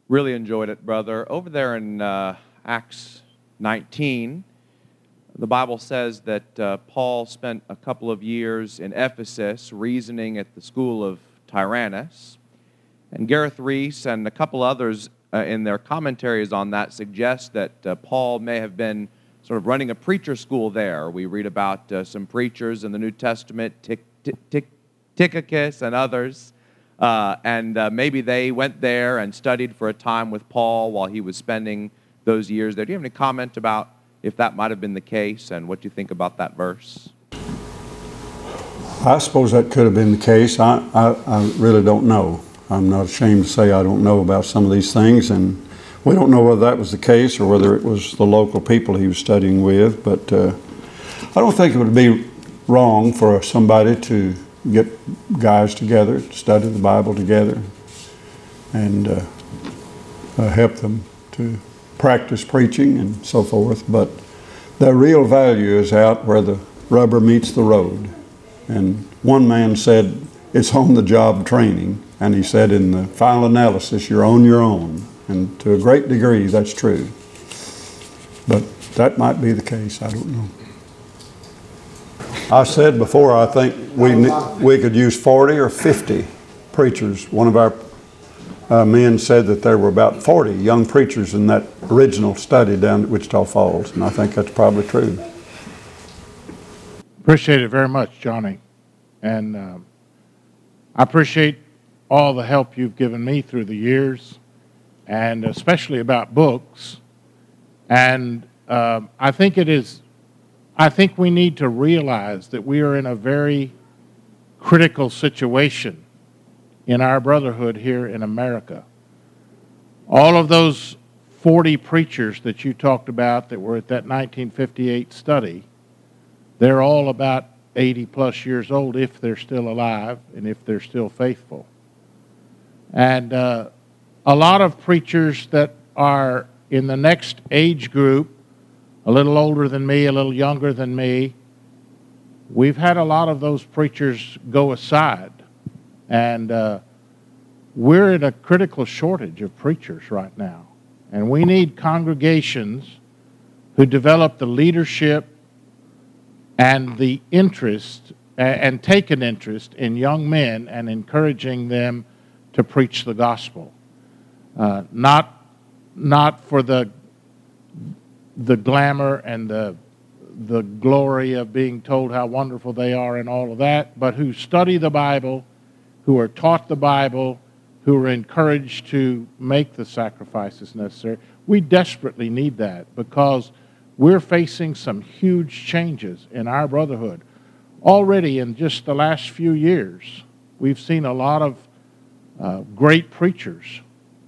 Really enjoyed it, brother. Over there in Acts 19, the Bible says that Paul spent a couple of years in Ephesus reasoning at the school of Tyrannus. And Gareth Reese and a couple others in their commentaries on that suggest that Paul may have been sort of running a preacher school there. We read about some preachers in the New Testament, Tychicus and others. And maybe they went there and studied for a time with Paul while he was spending those years there. Do you have any comment about if that might have been the case and what you think about that verse? I suppose that could have been the case. I really don't know. I'm not ashamed to say I don't know about some of these things, and we don't know whether that was the case or whether it was the local people he was studying with, but I don't think it would be wrong for somebody to get guys together, study the Bible together, and help them to practice preaching and so forth. But the real value is out where the rubber meets the road. And one man said, it's on-the-job training. And he said, in the final analysis, you're on your own. And to a great degree, that's true. But that might be the case. I don't know. I said before, I think we could use 40 or 50 preachers. One of our men said that there were about 40 young preachers in that original study down at Wichita Falls, and I think that's probably true. Appreciate it very much, Johnny. And I appreciate all the help you've given me through the years, and especially about books. And I think we need to realize that we are in a very critical situation in our brotherhood here in America. All of those 40 preachers that you talked about that were at that 1958 study, they're all about 80 plus years old if they're still alive and if they're still faithful. And a lot of preachers that are in the next age group, a little older than me, a little younger than me, we've had a lot of those preachers go aside. And we're in a critical shortage of preachers right now. And we need congregations who develop the leadership and the interest and take an interest in young men and encouraging them to preach the gospel. Not for the glamour and the glory of being told how wonderful they are and all of that, but who study the Bible, who are taught the Bible, who are encouraged to make the sacrifices necessary. We desperately need that because we're facing some huge changes in our brotherhood. Already in just the last few years, we've seen a lot of great preachers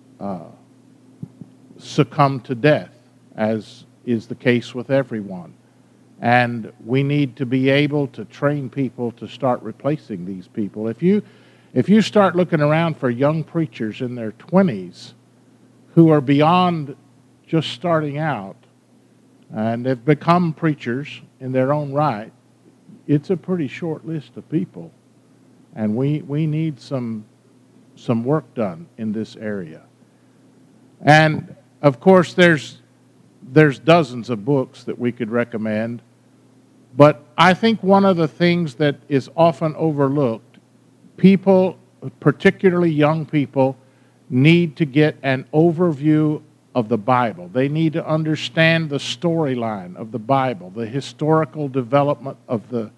succumb to death, as is the case with everyone. And we need to be able to train people to start replacing these people. If you start looking around for young preachers in their 20s who are beyond just starting out and have become preachers in their own right, it's a pretty short list of people. And we need some work done in this area. And of course, there's dozens of books that we could recommend, but I think one of the things that is often overlooked, people, particularly young people, need to get an overview of the Bible. They need to understand the storyline of the Bible, the historical development of the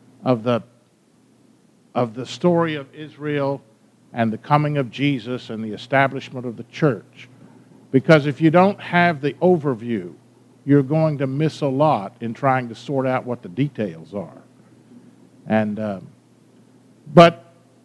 story of Israel and the coming of Jesus and the establishment of the church. Because if you don't have the overview, you're going to miss a lot in trying to sort out what the details are. And but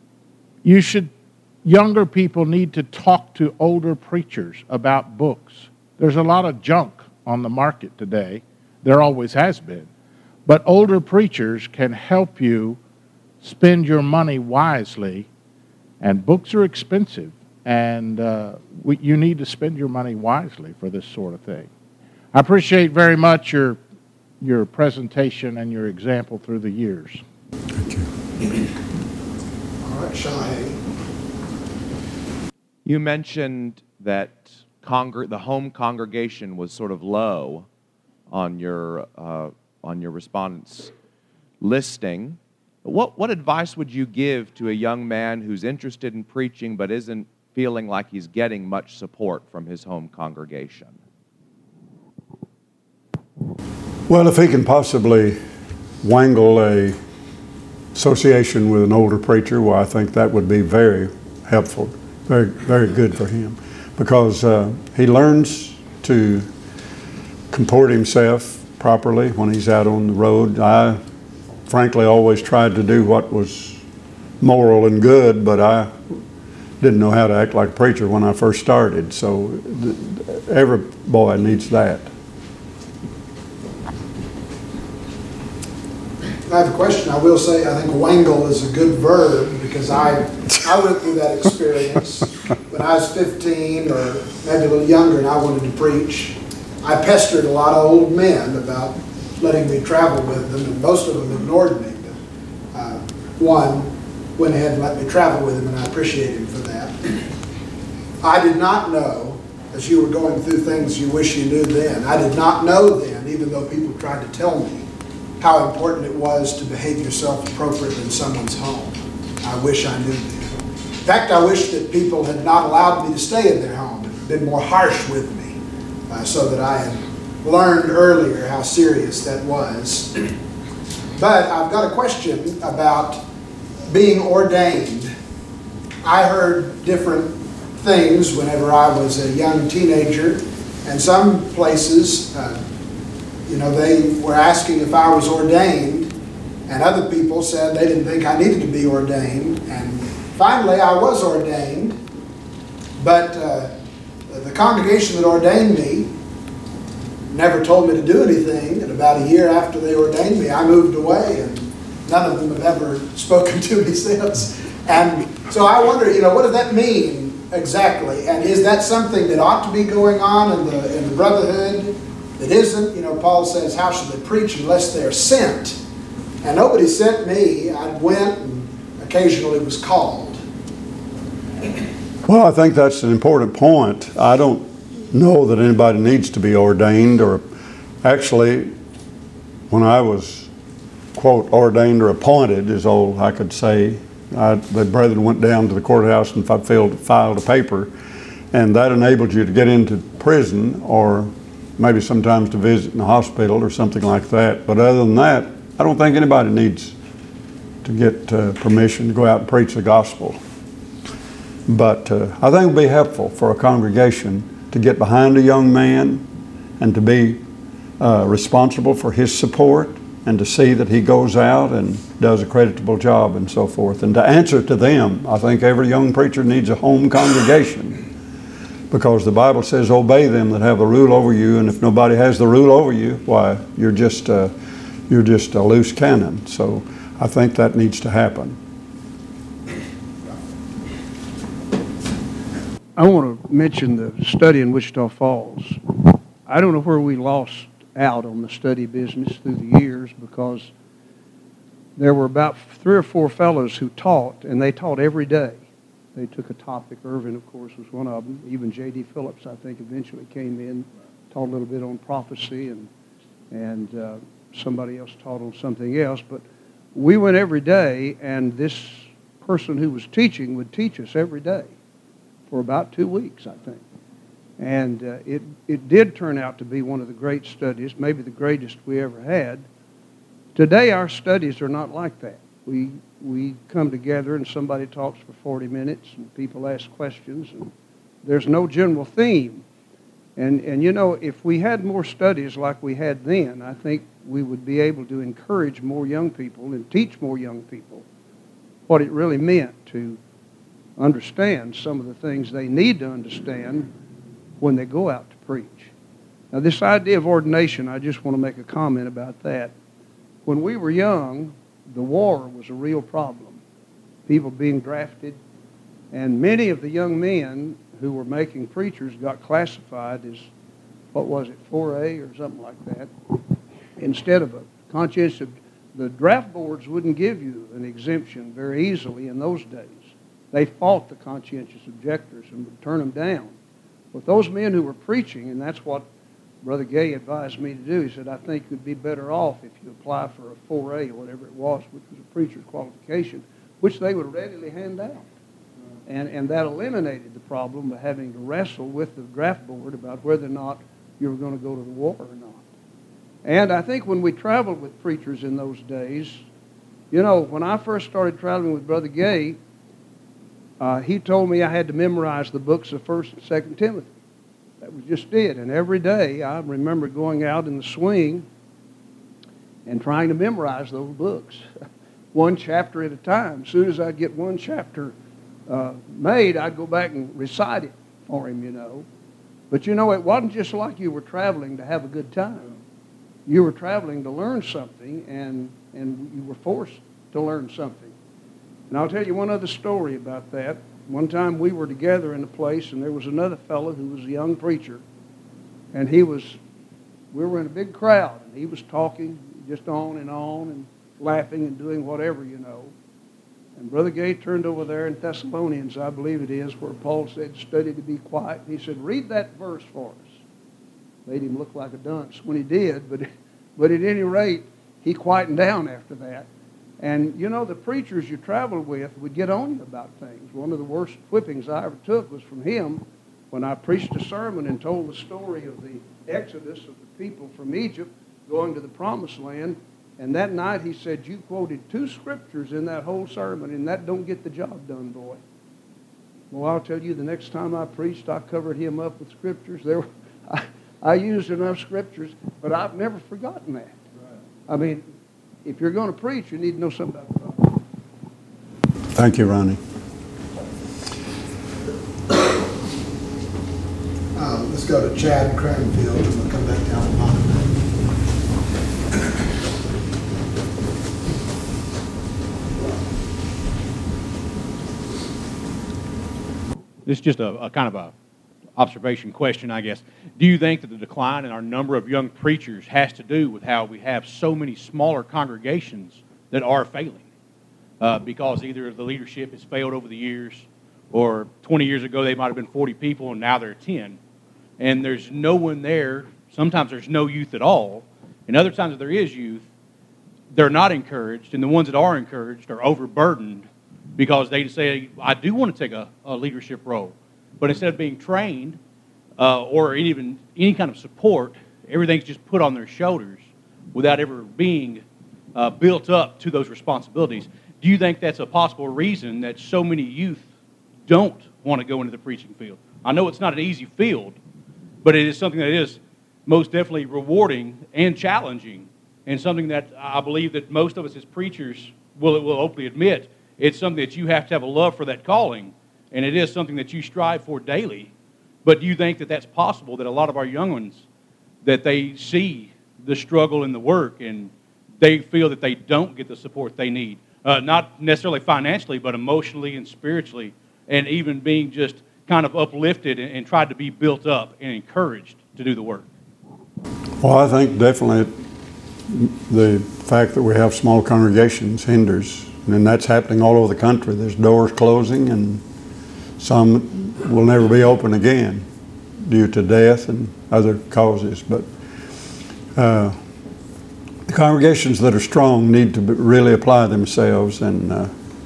younger people need to talk to older preachers about books. There's a lot of junk on the market today. There always has been. But older preachers can help you spend your money wisely, and books are expensive, and you need to spend your money wisely for this sort of thing. I appreciate very much your presentation and your example through the years. Thank you. All right, Shahe. You mentioned that the home congregation was sort of low on your respondents listing. What advice would you give to a young man who's interested in preaching but isn't feeling like he's getting much support from his home congregation? Well, if he can possibly wangle a association with an older preacher, well, I think that would be very helpful, very, very good for him, because he learns to comport himself properly when he's out on the road. I frankly always tried to do what was moral and good, but I didn't know how to act like a preacher when I first started. So every boy needs that. I have a question. I will say I think wangle is a good verb, because I went through that experience when I was 15 or maybe a little younger and I wanted to preach. I pestered a lot of old men about letting me travel with them, and most of them ignored me. But one went ahead and let me travel with him, and I appreciate him for that. I did not know, as you were going through things you wish you knew then, I did not know then, even though people tried to tell me, how important it was to behave yourself appropriately in someone's home. I wish I knew that. In fact, I wish that people had not allowed me to stay in their home and been more harsh with me, so that I had learned earlier how serious that was. But I've got a question about being ordained. I heard different things whenever I was a young teenager, and some places they were asking if I was ordained, and other people said they didn't think I needed to be ordained. And finally, I was ordained, but the congregation that ordained me never told me to do anything. And about a year after they ordained me, I moved away, and none of them have ever spoken to me since. And so I wonder, what does that mean exactly? And is that something that ought to be going on in the brotherhood? It isn't. Paul says, how should they preach unless they're sent? And nobody sent me. I went and occasionally was called. Well, I think that's an important point. I don't know that anybody needs to be ordained, or actually, when I was, quote, ordained or appointed is all I could say. The brethren went down to the courthouse and filed a paper, and that enabled you to get into prison, or maybe sometimes to visit in the hospital or something like that. But other than that, I don't think anybody needs to get permission to go out and preach the gospel. But I think it would be helpful for a congregation to get behind a young man and to be responsible for his support, and to see that he goes out and does a creditable job and so forth. And to answer to them, I think every young preacher needs a home congregation, because the Bible says, obey them that have the rule over you, and if nobody has the rule over you, why, you're just a loose cannon. So I think that needs to happen. I want to mention the study in Wichita Falls. I don't know where we lost out on the study business through the years, because there were about 3 or 4 fellows who taught, and they taught every day. They took a topic. Irvin, of course, was one of them. Even J.D. Phillips, I think, eventually came in, taught a little bit on prophecy, and somebody else taught on something else. But we went every day, and this person who was teaching would teach us every day for about 2 weeks, I think. And it did turn out to be one of the great studies, maybe the greatest we ever had. Today, our studies are not like that. We come together and somebody talks for 40 minutes and people ask questions, and there's no general theme. And if we had more studies like we had then, I think we would be able to encourage more young people and teach more young people what it really meant to understand some of the things they need to understand when they go out to preach. Now, this idea of ordination, I just want to make a comment about that. When we were young, the war was a real problem. People being drafted, and many of the young men who were making preachers got classified as, 4A or something like that, instead of a conscientious. The draft boards wouldn't give you an exemption very easily in those days. They fought the conscientious objectors and would turn them down. But those men who were preaching, and that's what Brother Gay advised me to do, he said, I think you'd be better off if you apply for a 4A, or whatever it was, which was a preacher's qualification, which they would readily hand out. And that eliminated the problem of having to wrestle with the draft board about whether or not you were going to go to the war or not. And I think when we traveled with preachers in those days, you know, when I first started traveling with Brother Gay, he told me I had to memorize the books of 1st and 2nd Timothy. That was just it. And every day I remember going out in the swing and trying to memorize those books, one chapter at a time. As soon as I'd get one chapter made, I'd go back and recite it for him, you know. But, you know, it wasn't just like you were traveling to have a good time. You were traveling to learn something, and you were forced to learn something. And I'll tell you one other story about that. One time we were together in a place, and there was another fellow who was a young preacher, and we were in a big crowd, and he was talking just on and laughing and doing whatever, you know. And Brother Gay turned over there in Thessalonians, I believe it is, where Paul said, study to be quiet. And he said, read that verse for us. Made him look like a dunce when he did, but at any rate, he quietened down after that. And, you know, the preachers you traveled with would get on you about things. One of the worst whippings I ever took was from him when I preached a sermon and told the story of the exodus of the people from Egypt going to the promised land. And that night he said, you quoted 2 scriptures in that whole sermon, and that don't get the job done, boy. Well, I'll tell you, the next time I preached, I covered him up with scriptures. I used enough scriptures, but I've never forgotten that. I mean, if you're going to preach, you need to know something about the Bible. Thank you, Ronnie. Let's go to Chad Cranfield, and we'll come back down to Monica. This is just a kind of a observation question, I guess. Do you think that the decline in our number of young preachers has to do with how we have so many smaller congregations that are failing? Because either the leadership has failed over the years, or 20 years ago they might have been 40 people and now they're 10. And there's no one there. Sometimes there's no youth at all. And other times if there is youth, they're not encouraged. And the ones that are encouraged are overburdened because they say, I do want to take a leadership role. But instead of being trained or even any kind of support, everything's just put on their shoulders without ever being built up to those responsibilities. Do you think that's a possible reason that so many youth don't want to go into the preaching field? I know it's not an easy field, but it is something that is most definitely rewarding and challenging, and something that I believe that most of us as preachers will openly admit. It's something that you have to have a love for that calling, and it is something that you strive for daily. But do you think that that's possible, that a lot of our young ones, that they see the struggle and the work, and they feel that they don't get the support they need? Not necessarily financially, but emotionally and spiritually, and even being just kind of uplifted and tried to be built up and encouraged to do the work? Well, I think definitely the fact that we have small congregations hinders, and that's happening all over the country. There's doors closing, and some will never be open again due to death and other causes. But the congregations that are strong need to really apply themselves and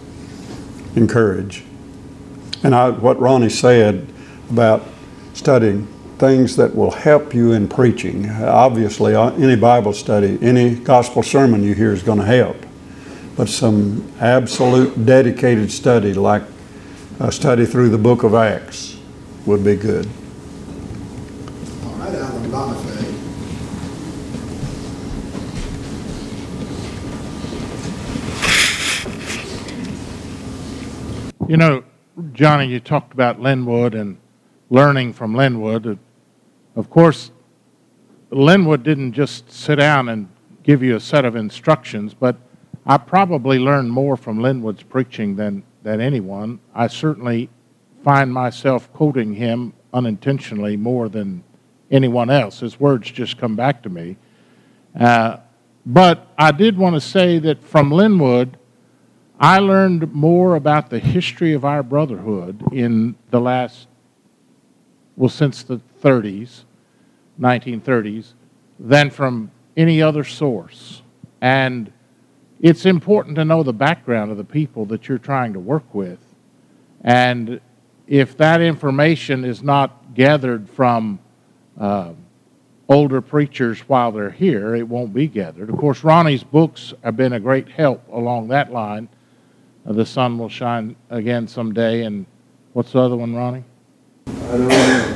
encourage. And what Ronnie said about studying things that will help you in preaching. Obviously, any Bible study, any gospel sermon you hear is going to help. But some absolute dedicated study, like a study through the book of Acts, would be good. All right, Alan Bonifay. You know, Johnny, you talked about Linwood and learning from Linwood. Of course, Linwood didn't just sit down and give you a set of instructions, but I probably learned more from Linwood's preaching than anyone. I certainly find myself quoting him unintentionally more than anyone else. His words just come back to me. But I did want to say that from Linwood, I learned more about the history of our brotherhood in the last well, since the 30s, 1930s, than from any other source. And it's important to know the background of the people that you're trying to work with. And if that information is not gathered from older preachers while they're here, it won't be gathered. Of course, Ronnie's books have been a great help along that line. The Sun Will Shine Again Someday, and what's the other one, Ronnie? I don't know.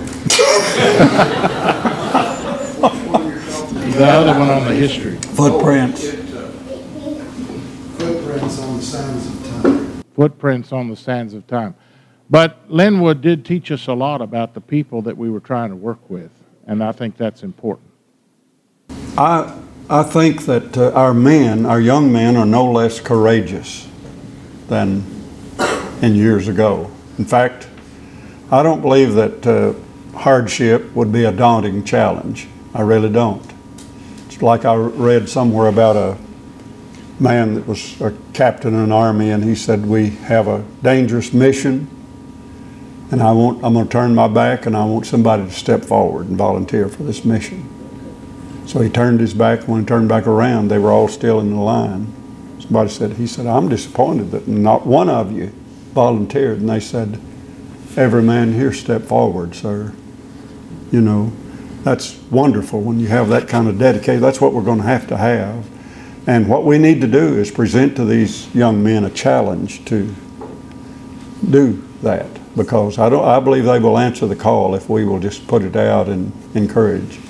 The other one on the history. Footprints. Footprints on the sands of time. Footprints on the Sands of Time. But Linwood did teach us a lot about the people that we were trying to work with, and I think that's important. I think that our men, our young men, are no less courageous than in years ago. In fact, I don't believe that hardship would be a daunting challenge. I really don't. It's like I read somewhere about a man that was a captain in an army, and he said, we have a dangerous mission, and I'm going to turn my back, and I want somebody to step forward and volunteer for this mission. So he turned his back. When he turned back around, they were all still in the line. Somebody said, he said, I'm disappointed that not one of you volunteered. And they said, every man here step forward, sir. You know, that's wonderful when you have that kind of dedication. That's what we're going to have. And what we need to do is present to these young men a challenge to do that, because I believe they will answer the call if we will just put it out and encourage.